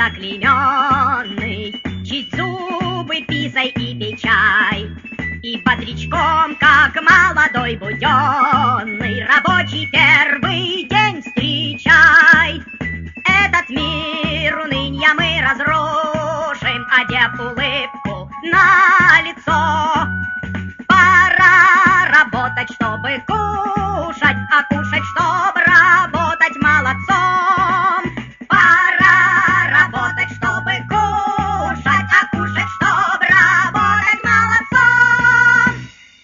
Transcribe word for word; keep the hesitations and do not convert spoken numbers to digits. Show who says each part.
Speaker 1: заклейменный, чисть зубы писай и пей чай. И бодрячком, как молодой буденный, рабочий первый день встречай. Этот мир уныния мы разрушим, одев улыбку